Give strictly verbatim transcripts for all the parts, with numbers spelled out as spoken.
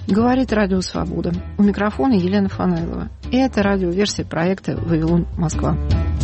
Говорит Радио Свобода. У микрофона Елена Фанайлова. И это радиоверсия проекта «Вавилон, Москва».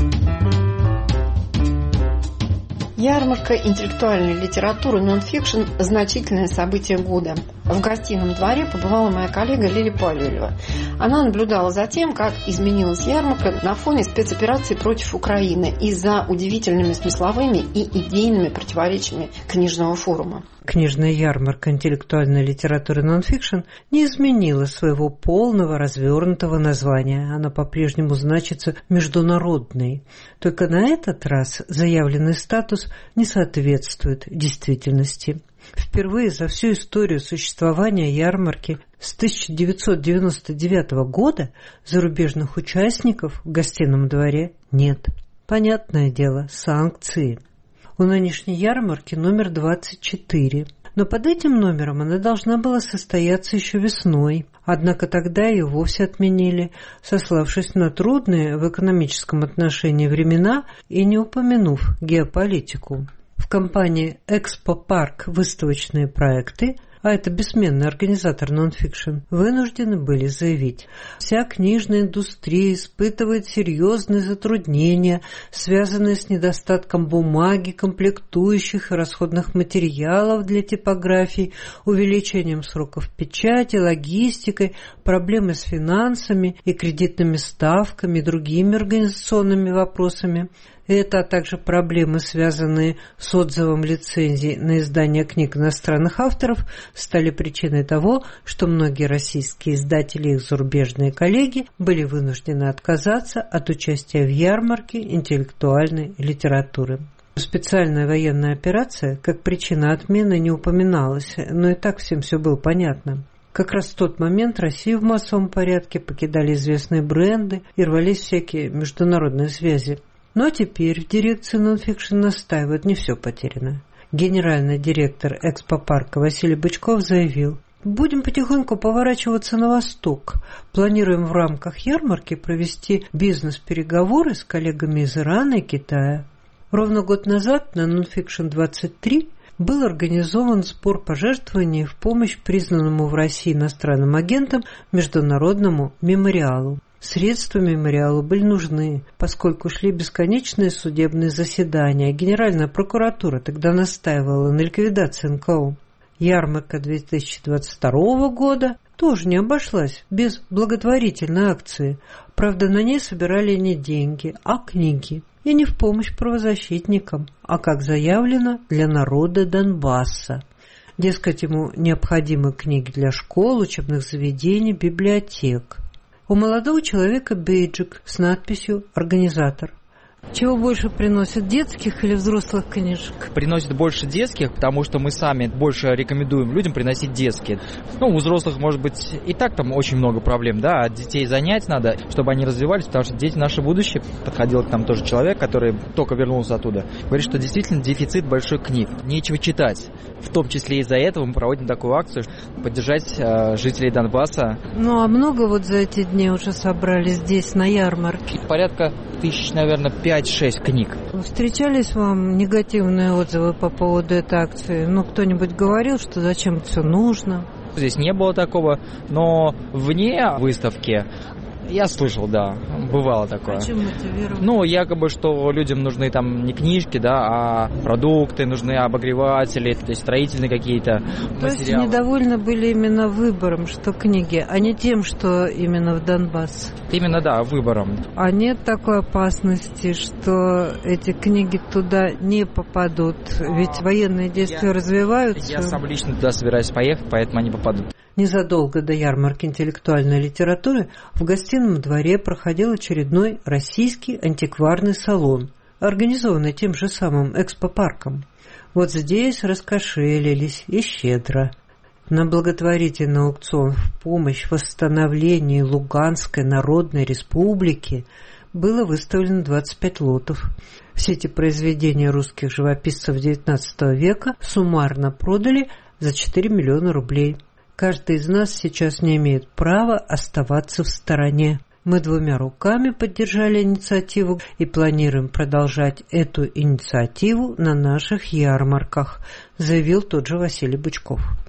Ярмарка интеллектуальной литературы «Нонфикшн» – значительное событие года. В гостином дворе побывала моя коллега Лиля Палюлева. Она наблюдала за тем, как изменилась ярмарка на фоне спецоперации против Украины и за удивительными смысловыми и идейными противоречиями книжного форума. Книжная ярмарка интеллектуальной литературы «Нонфикшн» не изменила своего полного развернутого названия. Она по-прежнему значится «международной». Только на этот раз заявленный статус не соответствует действительности. Впервые за всю историю существования ярмарки с тысяча девятьсот девяносто девятого года зарубежных участников в гостином дворе нет. Понятное дело, санкции. У нынешней ярмарки номер двадцать четыре. Но под этим номером она должна была состояться еще весной. Однако тогда ее вовсе отменили, сославшись на трудные в экономическом отношении времена и не упомянув геополитику. В компании «Экспо-парк» выставочные проекты, а это бессменный организатор «Нонфикшн», вынуждены были заявить: вся книжная индустрия испытывает серьезные затруднения, связанные с недостатком бумаги, комплектующих и расходных материалов для типографий, увеличением сроков печати, логистикой, проблемы с финансами и кредитными ставками и другими организационными вопросами. Это, а также проблемы, связанные с отзывом лицензий на издание книг иностранных авторов, стали причиной того, что многие российские издатели и их зарубежные коллеги были вынуждены отказаться от участия в ярмарке интеллектуальной литературы. Специальная военная операция как причина отмены не упоминалась, но и так всем все было понятно. Как раз в тот момент Россию в массовом порядке покидали известные бренды и рвались всякие международные связи. Но теперь в дирекции «Нонфикшн» настаивают: не все потеряно. Генеральный директор «Экспо-парка» Василий Бычков заявил: будем потихоньку поворачиваться на восток. Планируем в рамках ярмарки провести бизнес-переговоры с коллегами из Ирана и Китая. Ровно год назад на «Нонфикшн двадцать три» был организован сбор пожертвований в помощь признанному в России иностранным агентам Международному мемориалу. Средства мемориалу были нужны, поскольку шли бесконечные судебные заседания. Генеральная прокуратура тогда настаивала на ликвидации эн ка о. Ярмарка две тысячи двадцать второго года тоже не обошлась без благотворительной акции. Правда, на ней собирали не деньги, а книги. И не в помощь правозащитникам, а, как заявлено, для народа Донбасса. Дескать, ему необходимы книги для школ, учебных заведений, библиотек. У молодого человека бейджик с надписью «Организатор». Чего больше приносят, детских или взрослых книжек? Приносят больше детских, потому что мы сами больше рекомендуем людям приносить детские. Ну, у взрослых, может быть, и так там очень много проблем, да, от детей занять надо, чтобы они развивались, потому что дети — наше будущее. Подходил к нам тоже человек, который только вернулся оттуда. Говорит, что действительно дефицит большой книг, нечего читать. В том числе из-за этого мы проводим такую акцию, поддержать э, жителей Донбасса. Ну, а много вот за эти дни уже собрали здесь, на ярмарке? Порядка тысяч, наверное, пять-шесть книг. Встречались вам негативные отзывы по поводу этой акции? Ну, кто-нибудь говорил, что зачем это все нужно? Здесь не было такого, но вне выставки я слышал, да, бывало такое. А чем мотивировать? Ну, якобы, что людям нужны там не книжки, да, а продукты, нужны обогреватели, то есть строительные какие-то материалы. То есть недовольны были именно выбором, что книги, а не тем, что именно в Донбасс? Именно, да, выбором. А нет такой опасности, что эти книги туда не попадут? Ведь а, военные действия я, развиваются. Я сам лично туда собираюсь поехать, поэтому они попадут. Незадолго до ярмарки интеллектуальной литературы в гостином дворе проходил очередной российский антикварный салон, организованный тем же самым «Экспо-парком». Вот здесь раскошелились и щедро. На благотворительный аукцион в помощь восстановлению Луганской Народной Республики было выставлено двадцать пять лотов. Все эти произведения русских живописцев девятнадцатого века суммарно продали за четыре миллиона рублей. Каждый из нас сейчас не имеет права оставаться в стороне. Мы двумя руками поддержали инициативу и планируем продолжать эту инициативу на наших ярмарках, заявил тот же Василий Бычков.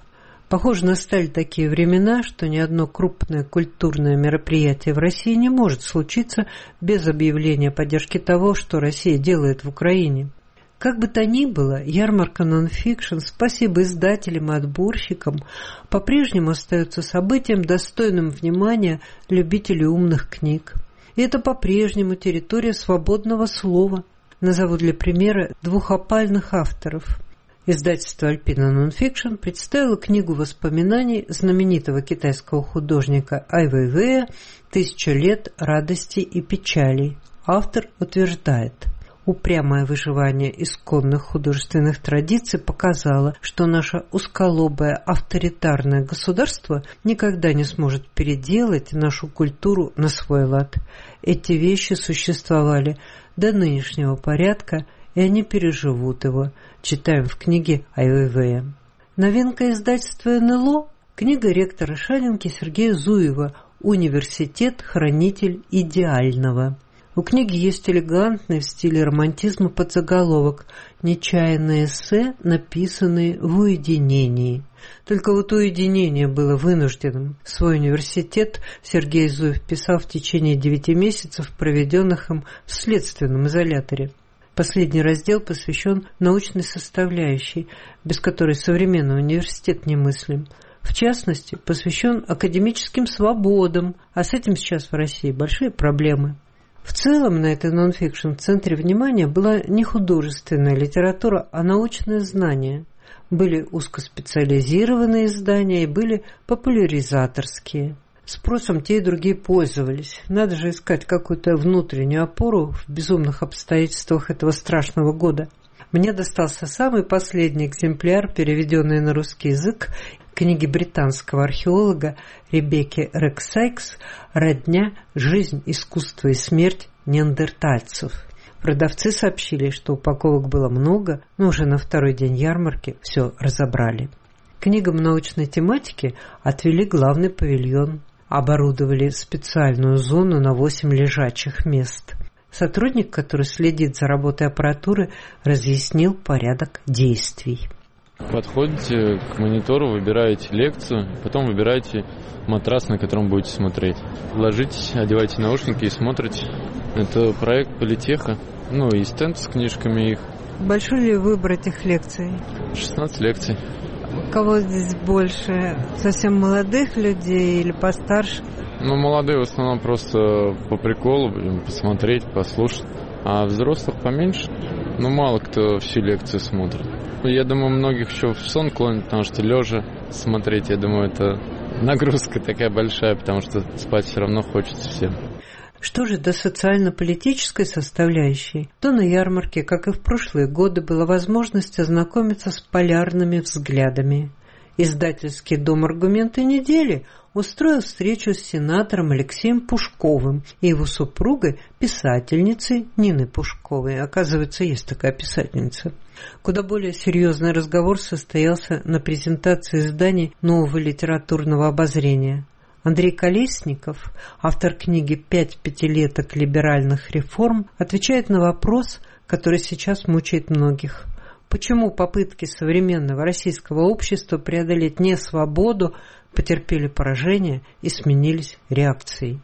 Похоже, настали такие времена, что ни одно крупное культурное мероприятие в России не может случиться без объявления поддержки того, что Россия делает в Украине. Как бы то ни было, ярмарка нон-фикшн, спасибо издателям и отборщикам, по-прежнему остается событием, достойным внимания любителей умных книг. И это по-прежнему территория свободного слова. Назову для примера двух опальных авторов. Издательство «Альпина Нонфикшн» представило книгу воспоминаний знаменитого китайского художника Ай Вэйвэя «Тысяча лет радости и печалей». Автор утверждает: упрямое выживание исконных художественных традиций показало, что наше узколобое авторитарное государство никогда не сможет переделать нашу культуру на свой лад. Эти вещи существовали до нынешнего порядка, и они переживут его, читаем в книге Ай Вэйвэя. Новинка издательства эн эл о – книга ректора Шанинки Сергея Зуева «Университет-хранитель идеального». У книги есть элегантный в стиле романтизма подзаголовок «Нечаянные эссе, написанные в уединении». Только вот уединение было вынужденным. Свой университет Сергей Зуев писал в течение девяти месяцев, проведенных им в следственном изоляторе. Последний раздел посвящен научной составляющей, без которой современный университет немыслим. В частности, посвящен академическим свободам, а с этим сейчас в России большие проблемы. В целом на этой нон-фикшн в центре внимания была не художественная литература, а научное знание. Были узкоспециализированные издания и были популяризаторские. Спросом те и другие пользовались. Надо же искать какую-то внутреннюю опору в безумных обстоятельствах этого страшного года. Мне достался самый последний экземпляр, переведенный на русский язык, книги британского археолога Ребекки Рекс-Сайкс «Родня. Жизнь, искусство и смерть неандертальцев». Продавцы сообщили, что упаковок было много, но уже на второй день ярмарки все разобрали. Книгам научной тематики отвели главный павильон, оборудовали специальную зону на восемь лежачих мест. Сотрудник, который следит за работой аппаратуры, разъяснил порядок действий. Подходите к монитору, выбираете лекцию, потом выбираете матрас, на котором будете смотреть. Ложитесь, одевайте наушники и смотрите. Это проект Политеха, ну и стенд с книжками их. Большой ли выбор этих лекций? шестнадцать лекций. Кого здесь больше? Совсем молодых людей или постарше? Ну, молодые в основном просто по приколу, посмотреть, послушать. А взрослых поменьше. Ну, мало кто всю лекцию смотрит. Я думаю, многих еще в сон клонит, потому что лежа смотреть, я думаю, это нагрузка такая большая, потому что спать все равно хочется всем. Что же до социально-политической составляющей, то на ярмарке, как и в прошлые годы, была возможность ознакомиться с полярными взглядами. Издательский дом «Аргументы недели» устроил встречу с сенатором Алексеем Пушковым и его супругой, писательницей Ниной Пушковой. Оказывается, есть такая писательница. Куда более серьезный разговор состоялся на презентации изданий нового литературного обозрения. Андрей Колесников, автор книги «Пять пятилеток либеральных реформ», отвечает на вопрос, который сейчас мучает многих. Почему попытки современного российского общества преодолеть несвободу потерпели поражение и сменились реакцией?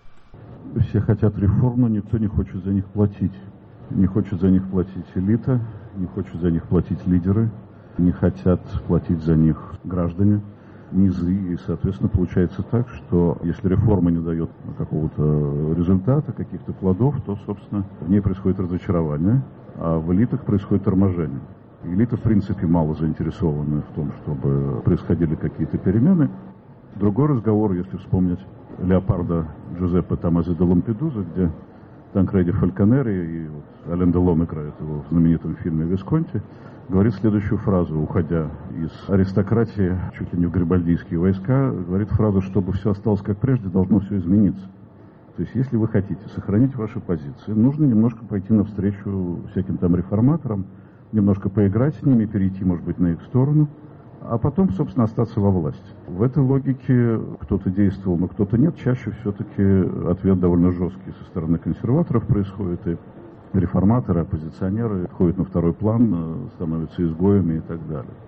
Все хотят реформ, но никто не хочет за них платить. Не хочет за них платить элита, не хочет за них платить лидеры, не хотят платить за них граждане, низы. И, соответственно, получается так, что если реформа не дает какого-то результата, каких-то плодов, то, собственно, в ней происходит разочарование, а в элитах происходит торможение. Элита, в принципе, мало заинтересована в том, чтобы происходили какие-то перемены. Другой разговор, если вспомнить Леопарда Джузеппе Томмазо де Лампедуза, где Танкреди Фальконери и вот Ален Делон играет его в знаменитом фильме «Висконти», говорит следующую фразу, уходя из аристократии чуть ли не в гарибальдийские войска, говорит фразу: чтобы все осталось как прежде, должно все измениться. То есть, если вы хотите сохранить ваши позиции, нужно немножко пойти навстречу всяким там реформаторам, немножко поиграть с ними, перейти, может быть, на их сторону, а потом, собственно, остаться во власти. В этой логике кто-то действовал, но кто-то нет. Чаще все-таки ответ довольно жесткий со стороны консерваторов происходит, и реформаторы, оппозиционеры ходят на второй план, становятся изгоями и так далее.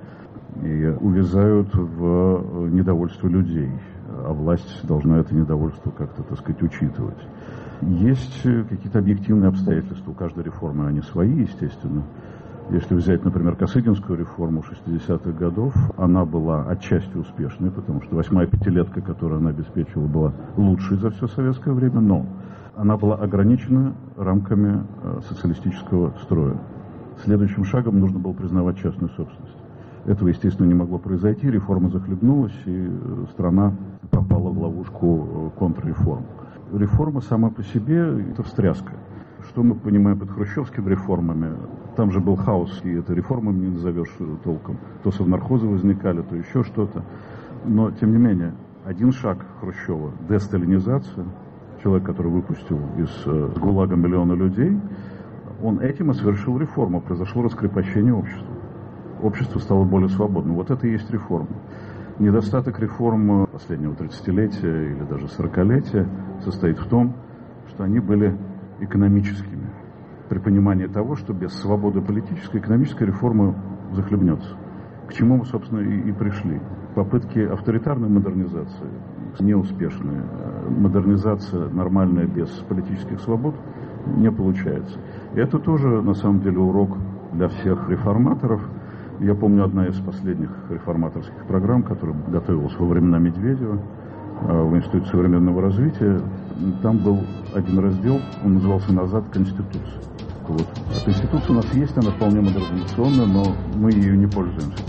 и увязают в недовольство людей, а власть должна это недовольство как-то, так сказать, учитывать. Есть какие-то объективные обстоятельства, у каждой реформы они свои, естественно. Если взять, например, Косыгинскую реформу шестидесятых годов, она была отчасти успешной, потому что восьмая пятилетка, которую она обеспечивала, была лучшей за все советское время, но она была ограничена рамками социалистического строя. Следующим шагом нужно было признавать частную собственность. Этого, естественно, не могло произойти, реформа захлебнулась, и страна попала в ловушку контрреформ. Реформа сама по себе – это встряска. Что мы понимаем под хрущевскими реформами? Там же был хаос, и это реформами не назовешь толком. То совнархозы возникали, то еще что-то. Но, тем не менее, один шаг Хрущева – десталинизация, человек, который выпустил из э, ГУЛАГа миллиона людей, он этим и совершил реформу. Произошло раскрепощение общества. Общество стало более свободным. Вот это и есть реформа. Недостаток реформ последнего тридцатилетия или даже сорокалетия состоит в том, что они были экономическими. При понимании того, что без свободы политической, экономической реформы захлебнется. К чему мы, собственно, и, и пришли. Попытки авторитарной модернизации неуспешные. Модернизация нормальная без политических свобод не получается. И это тоже, на самом деле, урок для всех реформаторов. Я помню, одна из последних реформаторских программ, которая готовилась во времена Медведева в Институте современного развития, там был один раздел, он назывался «Назад к Конституции». Вот. А Конституция у нас есть, она вполне модернизационная, но мы ею не пользуемся.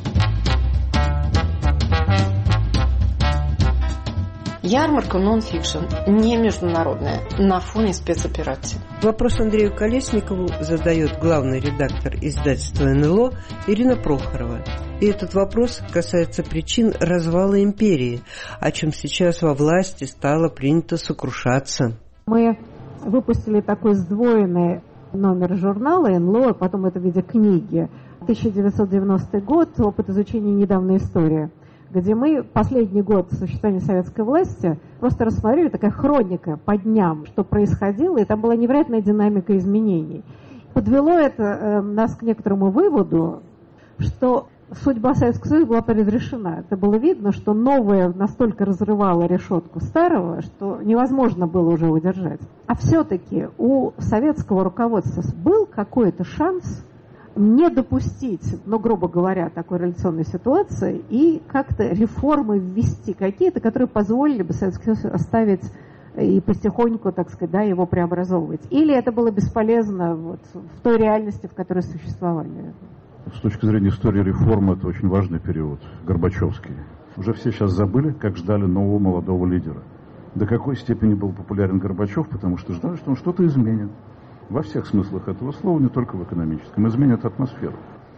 Ярмарка нон-фикшн, не международная, на фоне спецоперации. Вопрос Андрею Колесникову задает главный редактор издательства эн эл о Ирина Прохорова. И этот вопрос касается причин развала империи, о чем сейчас во власти стало принято сокрушаться. Мы выпустили такой сдвоенный номер журнала эн эл о, а потом это в виде книги. тысяча девятьсот девяностый год, опыт изучения недавней истории, где мы последний год существования советской власти просто рассмотрели, такая хроника по дням, что происходило, и там была невероятная динамика изменений. Подвело это э, нас к некоторому выводу, что судьба Советского Союза была предрешена. Это было видно, что новое настолько разрывало решетку старого, что невозможно было уже удержать. А все-таки у советского руководства был какой-то шанс не допустить, ну, грубо говоря, такой революционной ситуации и как-то реформы ввести какие-то, которые позволили бы Советский Союз оставить и потихоньку, так сказать, да, его преобразовывать. Или это было бесполезно вот, в той реальности, в которой существовали. С точки зрения истории реформы, это очень важный период, Горбачевский. Уже все сейчас забыли, как ждали нового молодого лидера. До какой степени был популярен Горбачев, потому что ждали, что он что-то изменит. Во всех смыслах этого слова, не только в экономическом. Изменит атмосферу.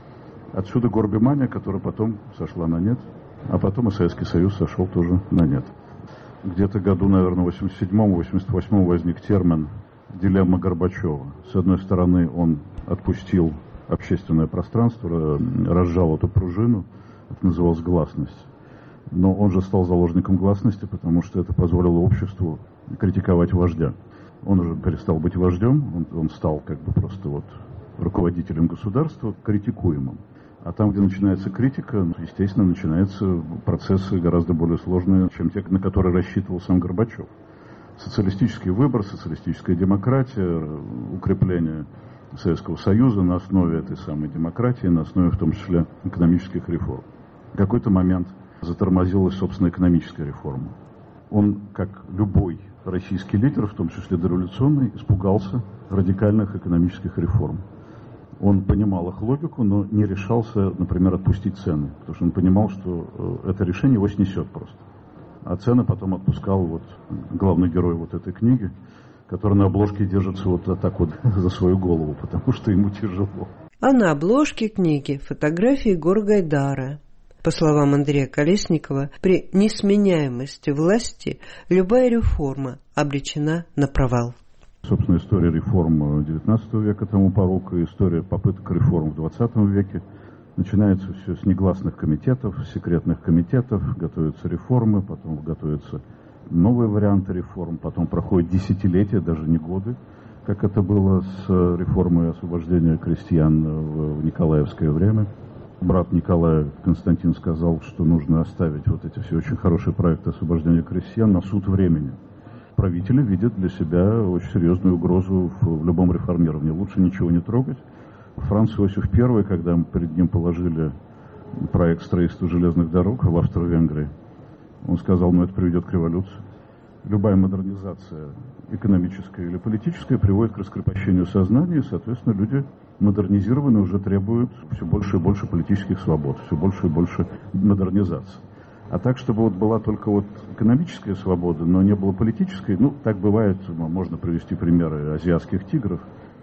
Отсюда горбимания, которая потом сошла на нет, а потом и Советский Союз сошел тоже на нет. Где-то году, наверное, в восемьдесят седьмом — восемьдесят восьмом возник термин «дилемма Горбачева». С одной стороны, он отпустил общественное пространство, разжал эту пружину, это называлось гласность. Но он же стал заложником гласности, потому что это позволило обществу критиковать вождя. Он уже перестал быть вождем, он, он стал как бы просто вот руководителем государства, критикуемым. А там, где начинается критика, естественно, начинаются процессы гораздо более сложные, чем те, на которые рассчитывал сам Горбачев. Социалистический выбор, социалистическая демократия, укрепление Советского Союза на основе этой самой демократии, на основе в том числе экономических реформ. В какой-то момент затормозилась, собственно, экономическая реформа. Он, как любой российский лидер, в том числе дореволюционный, испугался радикальных экономических реформ. Он понимал их логику, но не решался, например, отпустить цены, потому что он понимал, что это решение его снесет просто. А цены потом отпускал вот главный герой вот этой книги, который на обложке держится вот так вот за свою голову, потому что ему тяжело. А на обложке книги фотографии Горгайдара. По словам Андрея Колесникова, при несменяемости власти любая реформа обречена на провал. Собственно, история реформ девятнадцатого века тому порок, и история попыток реформ в двадцатом веке. Начинается все с негласных комитетов, секретных комитетов, готовятся реформы, потом готовятся новые варианты реформ, потом проходят десятилетия, даже не годы, как это было с реформой освобождения крестьян в Николаевское время. брат Николая Константин сказал, что нужно оставить вот эти все очень хорошие проекты освобождения крестьян на суд времени. Правители видят для себя очень серьезную угрозу в, в любом реформировании. Лучше ничего не трогать. Франц Иосиф Первый, когда мы перед ним положили проект строительства железных дорог в Австро-Венгрии, он сказал, ну это приведет к революции. Любая модернизация, экономическая или политическая, приводит к раскрепощению сознания, и, соответственно, люди модернизированные уже требуют все больше и больше политических свобод, все больше и больше модернизации. А так, чтобы вот была только вот экономическая свобода, но не было политической, ну, так бывает, можно привести примеры азиатских тигров,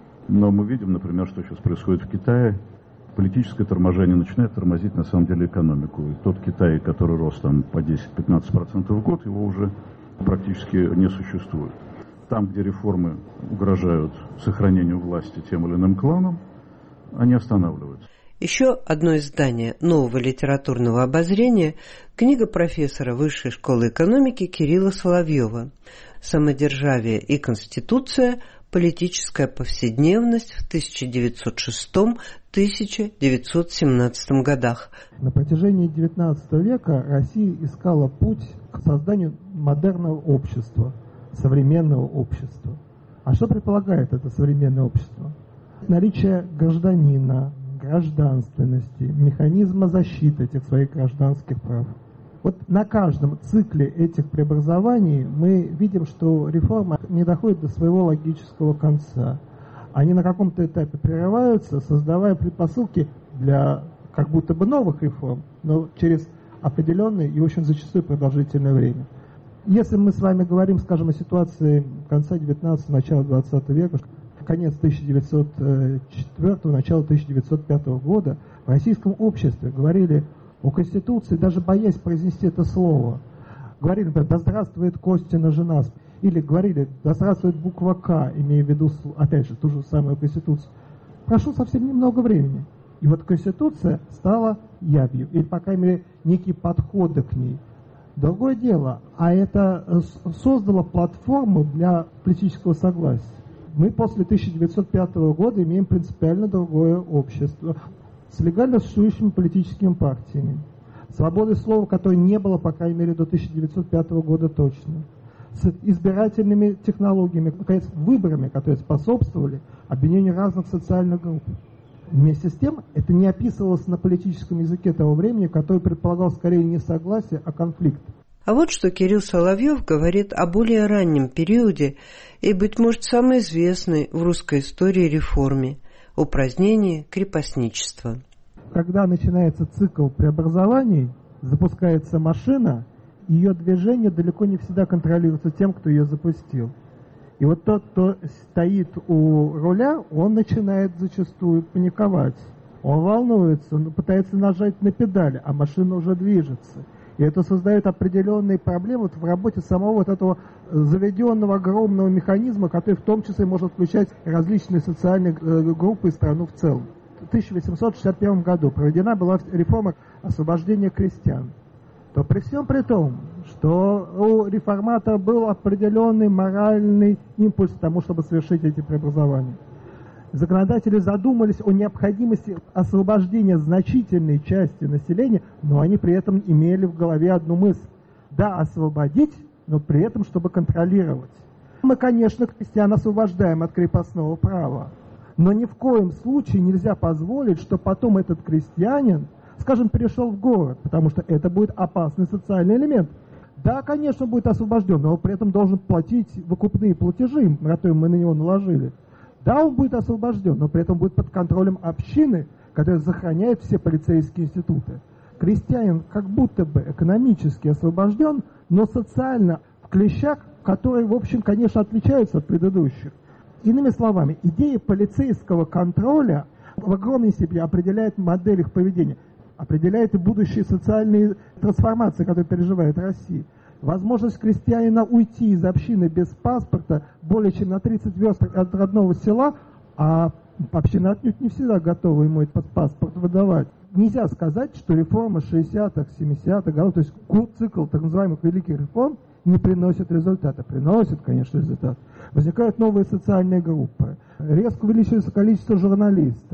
но мы видим, например, что сейчас происходит в Китае. Политическое торможение начинает тормозить, на самом деле, экономику. И тот Китай, который рос там по десять-пятнадцать процентов в год, его уже практически не существует. Там, где реформы угрожают сохранению власти тем или иным кланам, они останавливаются. Еще одно издание нового литературного обозрения – книга профессора Высшей школы экономики Кирилла Соловьева «Самодержавие и Конституция. Политическая повседневность в тысяча девятьсот шестом — тысяча девятьсот семнадцатом годах». На протяжении девятнадцатого века Россия искала путь к созданию модерного общества, современного общества. А что предполагает это современное общество? Наличие гражданина, гражданственности, механизма защиты этих своих гражданских прав. Вот на каждом цикле этих преобразований мы видим, что реформа не доходит до своего логического конца. Они на каком-то этапе прерываются, создавая предпосылки для как будто бы новых реформ, но через определенное и очень зачастую продолжительное время. Если мы с вами говорим, скажем, о ситуации конца девятнадцатого, начала двадцатого века, конец тысяча девятьсот четвёртого, начало тысяча девятьсот пятого года, в российском обществе говорили о Конституции, даже боясь произнести это слово. Говорили, например, да здравствует Костина жена, или говорили, да здравствует буква К, имея в виду, опять же, ту же самую Конституцию. Прошло совсем немного времени. И вот Конституция стала явью, или, по крайней мере, некие подходы к ней. Другое дело, а это создало платформу для политического согласия. Мы после тысяча девятьсот пятого года имеем принципиально другое общество с легально существующими политическими партиями, свободой слова, которой не было, по крайней мере, до тысяча девятьсот пятого года точно, с избирательными технологиями, наконец, выборами, которые способствовали объединению разных социальных групп. Вместе с тем, это не описывалось на политическом языке того времени, который предполагал скорее не согласие, а конфликт. А вот что Кирилл Соловьев говорит о более раннем периоде и, быть может, самой известной в русской истории реформе – упразднении крепостничества. Когда начинается цикл преобразований, запускается машина, ее движение далеко не всегда контролируется тем, кто ее запустил. И вот тот, кто стоит у руля, он начинает зачастую паниковать. Он волнуется, он пытается нажать на педаль, а машина уже движется. И это создает определенные проблемы в работе самого вот этого заведенного огромного механизма, который в том числе может включать различные социальные группы и страну в целом. В тысяча восемьсот шестьдесят первом году проведена была реформа освобождения крестьян. То при всем при том, что у реформатора был определенный моральный импульс к тому, чтобы совершить эти преобразования, законодатели задумались о необходимости освобождения значительной части населения, но они при этом имели в голове одну мысль. Да, освободить, но при этом, чтобы контролировать. Мы, конечно, крестьян освобождаем от крепостного права, но ни в коем случае нельзя позволить, что потом этот крестьянин, скажем, перешел в город, потому что это будет опасный социальный элемент. Да, конечно, будет освобожден, но при этом должен платить выкупные платежи, которые мы на него наложили. Да, он будет освобожден, но при этом будет под контролем общины, которая сохраняет все полицейские институты. Крестьянин как будто бы экономически освобожден, но социально в клещах, которые, в общем, конечно, отличаются от предыдущих. Иными словами, идея полицейского контроля в огромной степени определяет модель их поведения, определяет и будущие социальные трансформации, которые переживает Россия. Возможность крестьянина уйти из общины без паспорта более чем на тридцать верст от родного села, а община отнюдь не всегда готова ему этот паспорт выдавать. Нельзя сказать, что реформа шестидесятых, семидесятых годов, то есть цикл так называемых великих реформ, не приносит результата. Приносит, конечно, результат. Возникают новые социальные группы. Резко увеличивается количество журналистов.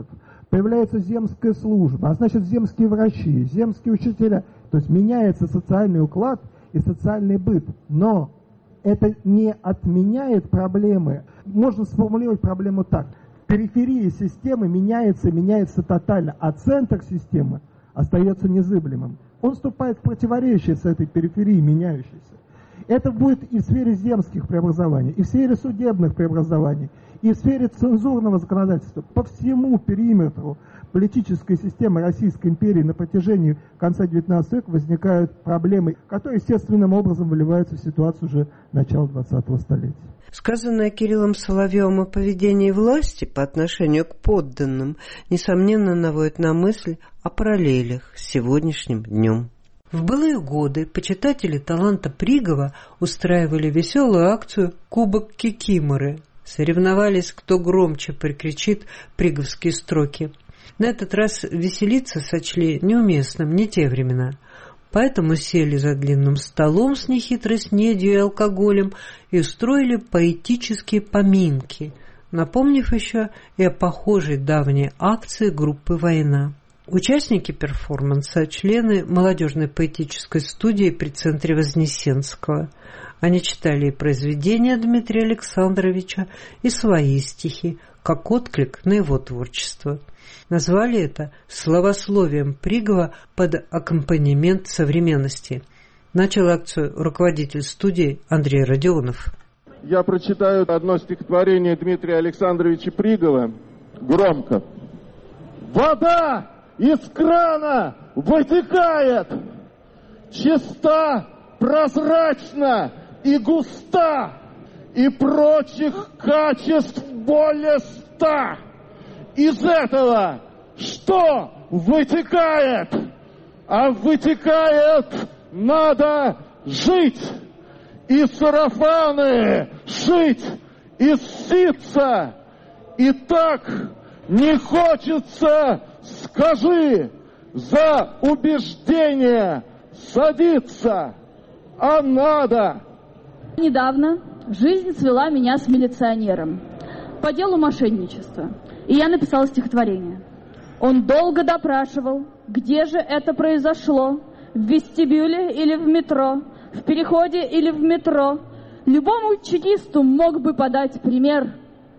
Появляется земская служба, а значит земские врачи, земские учителя. То есть меняется социальный уклад и социальный быт. Но это не отменяет проблемы. Можно сформулировать проблему так. Периферия системы меняется, меняется тотально, а центр системы остается незыблемым. Он вступает в противоречие с этой периферией меняющейся. Это будет и в сфере земских преобразований, и в сфере судебных преобразований, и в сфере цензурного законодательства. По всему периметру политической системы Российской империи на протяжении конца девятнадцатого века возникают проблемы, которые естественным образом выливаются в ситуацию уже начала двадцатого столетия. Сказанное Кириллом Соловьевым о поведении власти по отношению к подданным, несомненно, наводит на мысль о параллелях с сегодняшним днем. В былые годы почитатели таланта Пригова устраивали веселую акцию «Кубок Кикиморы». Соревновались, кто громче прикричит приговские строки. На этот раз веселиться сочли неуместным, не те времена. Поэтому сели за длинным столом с нехитрой снедью и алкоголем и устроили поэтические поминки, напомнив еще и о похожей давней акции группы «Война». Участники перформанса – члены молодежной поэтической студии при центре Вознесенского. Они читали и произведения Дмитрия Александровича, и свои стихи, как отклик на его творчество. Назвали это словословием Пригова под аккомпанемент современности. Начал акцию руководитель студии Андрей Родионов. Я прочитаю одно стихотворение Дмитрия Александровича Пригова громко. «Вода из крана вытекает, чиста, прозрачна и густа, и прочих качеств более ста. Из этого что вытекает? А вытекает надо жить, и сарафаны шить, и ситься. И так не хочется, скажи, за убеждение садиться, а надо». Недавно жизнь свела меня с милиционером по делу мошенничества, и я написала стихотворение. Он долго допрашивал, где же это произошло, в вестибюле или в метро, в переходе или в метро. Любому чекисту мог бы подать пример.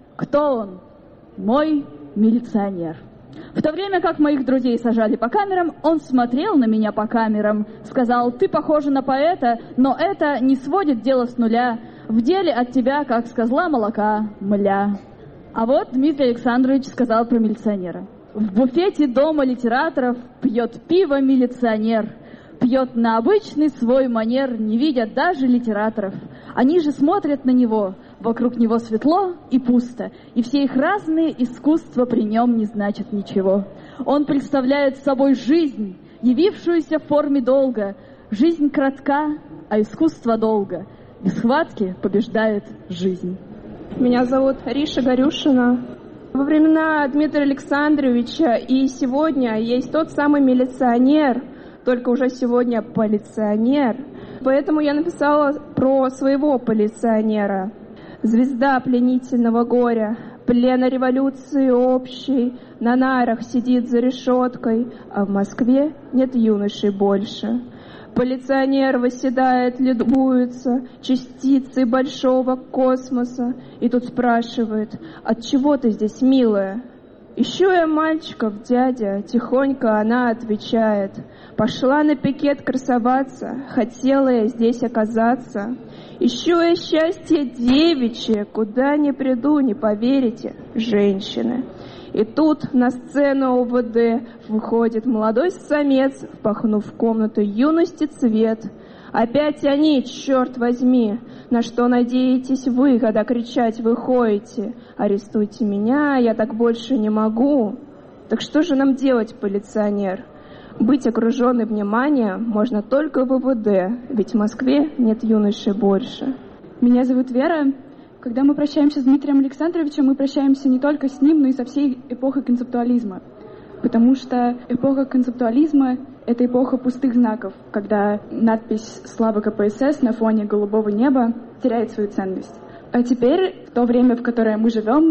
Кто он? Мой милиционер. В то время как моих друзей сажали по камерам, он смотрел на меня по камерам, сказал: «Ты похожа на поэта, но это не сводит дело с нуля. В деле от тебя, как с козла молока, мля». А вот Дмитрий Александрович сказал про милиционера. В буфете дома литераторов пьет пиво милиционер. Пьет на обычный свой манер, не видя даже литераторов. Они же смотрят на него, вокруг него светло и пусто, и все их разные искусства при нем не значат ничего. Он представляет собой жизнь, явившуюся в форме долга. Жизнь кратка, а искусство долго. Без схватки побеждает жизнь. Меня зовут Риша Горюшина. Во времена Дмитрия Александровича и сегодня есть тот самый милиционер, только уже сегодня полиционер. Поэтому я написала про своего полиционера. Звезда пленительного горя, плена революции общей, на нарах сидит за решеткой, а в Москве нет юношей больше. Полиционер восседает, любуется частицей большого космоса, и тут спрашивает: «Отчего ты здесь, милая?» «Ищу я мальчиков, дядя», тихонько она отвечает. «Пошла на пикет красоваться, хотела я здесь оказаться. Ищу я счастье девичье, куда не приду, не поверите, женщины». И тут на сцену ОВД выходит молодой самец, впахнув в комнату юности цвет. Опять они, черт возьми, на что надеетесь вы, когда кричать вы ходите? Арестуйте меня, я так больше не могу. Так что же нам делать, полиционер? Быть окруженной вниманием можно только в ОВД, ведь в Москве нет юношей больше. Меня зовут Вера. Когда мы прощаемся с Дмитрием Александровичем, мы прощаемся не только с ним, но и со всей эпохой концептуализма. Потому что эпоха концептуализма — это эпоха пустых знаков, когда надпись «Слава КПСС» на фоне голубого неба теряет свою ценность. А теперь, в то время, в которое мы живем,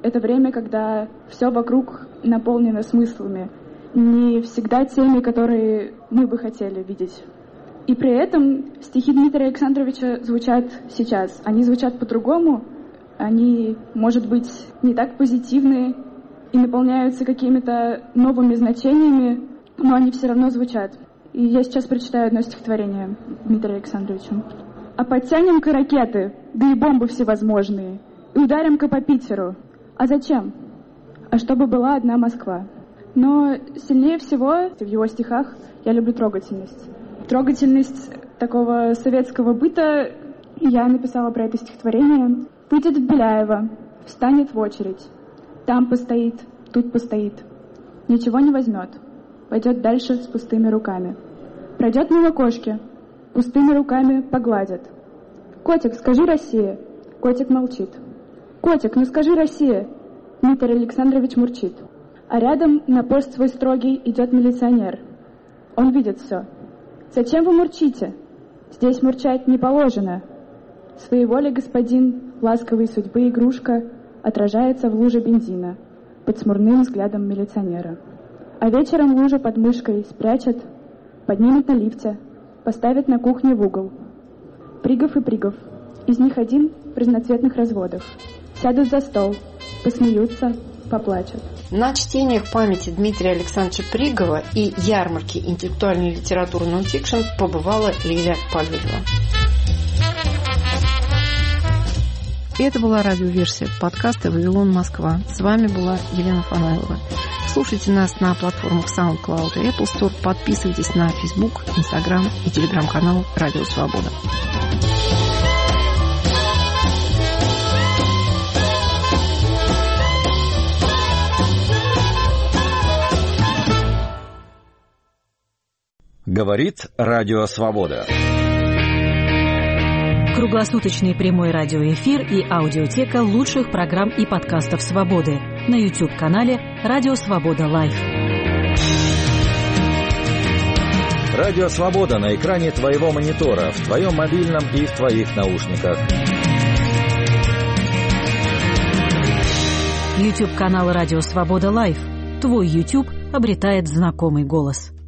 Это время, когда все вокруг наполнено смыслами, не всегда теми, которые мы бы хотели видеть. И при этом стихи Дмитрия Александровича звучат сейчас. Они звучат по-другому, они, может быть, не так позитивные и наполняются какими-то новыми значениями, но они все равно звучат. И я сейчас прочитаю одно стихотворение Дмитрия Александровича. «А подтянем-ка ракеты, да и бомбы всевозможные, и ударим-ка по Питеру. А зачем? А чтобы была одна Москва». Но сильнее всего в его стихах я люблю трогательность. Трогательность такого советского быта. Я написала про это стихотворение. «Выйдет в Беляево, встанет в очередь. Там постоит, тут постоит. Ничего не возьмет. Пойдет дальше с пустыми руками. Пройдет мимо кошки, пустыми руками погладит. Котик, скажи, Россия». Котик молчит. «Котик, ну скажи, Россия». Дмитрий Александрович мурчит. А рядом на пост свой строгий идет милиционер. Он видит все. «Зачем вы мурчите? Здесь мурчать не положено». Своеволие господин, ласковой судьбы игрушка, отражается в луже бензина под смурным взглядом милиционера. А вечером лужу под мышкой спрячет, поднимет на лифте, поставит на кухне в угол. Пригов и Пригов, из них один в разноцветных разводах. Сядут за стол, посмеются, поплачут. На чтениях памяти Дмитрия Александровича Пригова и ярмарки интеллектуальной литературы нон-фикшн побывала Лилия Палюлева. И это была радиоверсия подкаста «Вавилон, Москва». С вами была Елена Фанайлова. Слушайте нас на платформах SoundCloud и Apple Store. Подписывайтесь на Facebook, Instagram и телеграм-канал «Радио Свобода». Говорит Радио Свобода. Круглосуточный прямой радиоэфир и аудиотека лучших программ и подкастов «Свободы» на YouTube-канале «Радио Свобода Лайв». Радио Свобода на экране твоего монитора, в твоем мобильном и в твоих наушниках. YouTube-канал «Радио Свобода Лайв». Твой YouTube обретает знакомый голос.